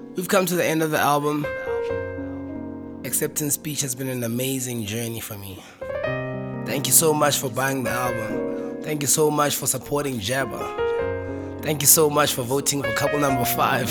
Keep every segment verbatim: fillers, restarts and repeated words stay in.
We've come to the end of the album. Acceptance Speech has been an amazing journey for me. Thank you so much for buying the album. Thank you so much for supporting Jabba. Thank you so much for voting for couple number five.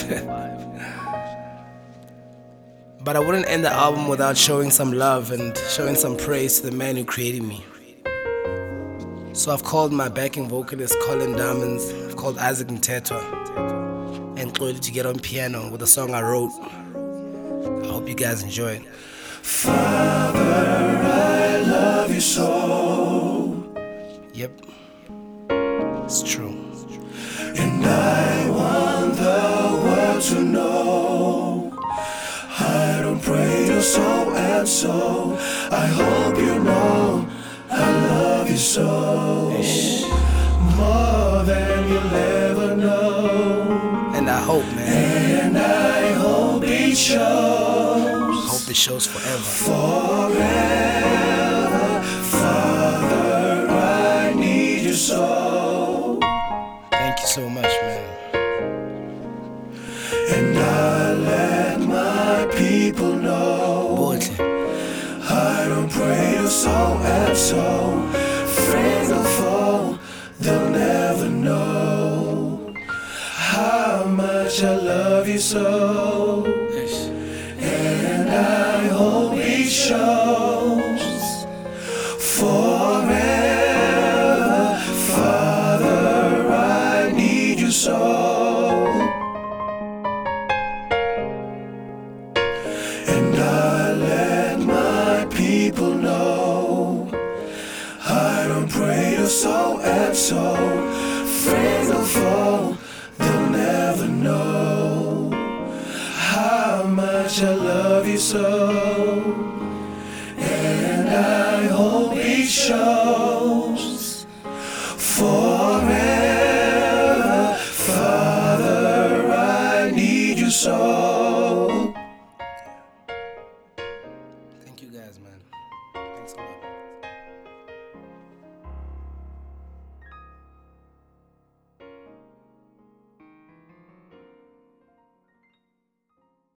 But I wouldn't end the album without showing some love and showing some praise to the man who created me. So I've called my backing vocalist Colin Diamonds, I've called Isaac Mtetwa, and Xoli to get on piano with a song I wrote. I hope you guys enjoy it. Father, I love you so. Yep, it's true. And I want the world to know I don't pray to so and so. I hope you know I love you so. Ish. More than you'll ever know. And I hope, man. And I hope it shows. Hope it shows forever. Forever, Father, I need you so. Thank you so much, man. And I let my people know Boldly. I don't pray to so and so. Friend or foe, they'll never know how much I love you so. Ish. And I hope it shows. Forever, Father, I need you so. And I let my people know I don't pray to so and so. Friend or foe, they'll never know how much I love you so. And I hope it shows.